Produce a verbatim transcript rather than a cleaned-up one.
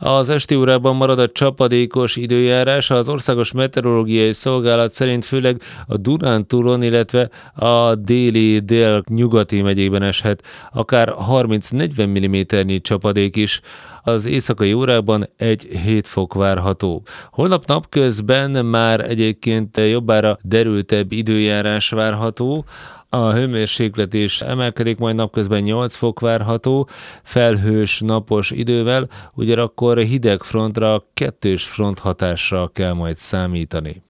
Az esti órákban marad a csapadékos időjárás, az Országos Meteorológiai Szolgálat szerint főleg a Dunántúlon, illetve a déli dél-nyugati megyékben eshet, akár harminc-negyven milliméternyi csapadék is. Az éjszakai órákban egy-hét fok várható. Holnap napközben már egyébként jobbára derültebb időjárás várható, a hőmérséklet is emelkedik, majd napközben nyolc fok várható, felhős napos idővel, ugyanakkor hideg frontra, kettős front hatásra kell majd számítani.